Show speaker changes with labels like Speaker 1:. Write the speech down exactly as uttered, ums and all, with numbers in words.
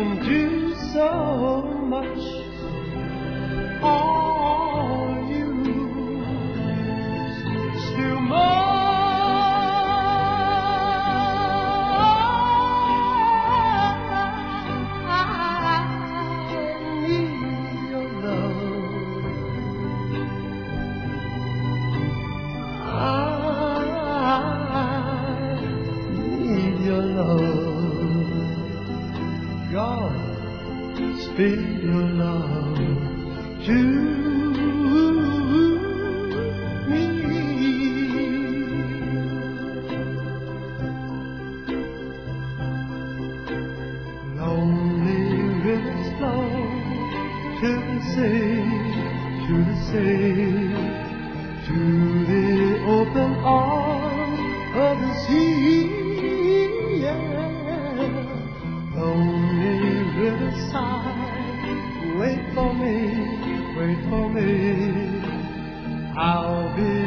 Speaker 1: can do so much. All you still more. God, speak your love to me. Lonely rivers flow to the sea, to the sea, to the open arms of the sea. Lonely riverside, wait for me, wait for me. I'll be